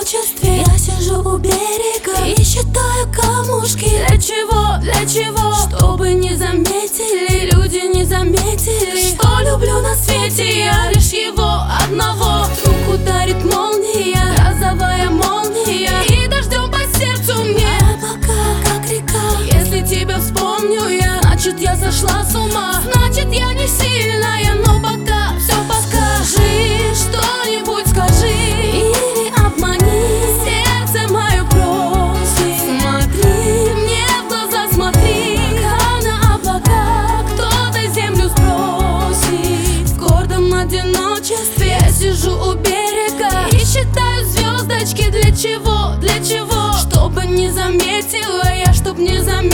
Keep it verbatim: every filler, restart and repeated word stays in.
одиночестве. Я сижу у берега и считаю камушки. Для чего, для чего? Чтобы не заметили, люди не заметили, что люблю на свете я лишь его одного. Вдруг ударит молния, грозовая молния, и дождем по сердцу мне. Облака, как река. Если тебя вспомню я, значит я сошла с ума. Значит я не сильная, но пока, все пока. Скажи что-нибудь, скажи или обмани. Сердце мое просит, смотри мне в глаза, смотри. Пока на облака кто-то землю сбросит. В гордом одиночестве я сижу у берега и считаю звездочки. Для чего, для чего? Чтобы не заметила я, чтоб не заметила.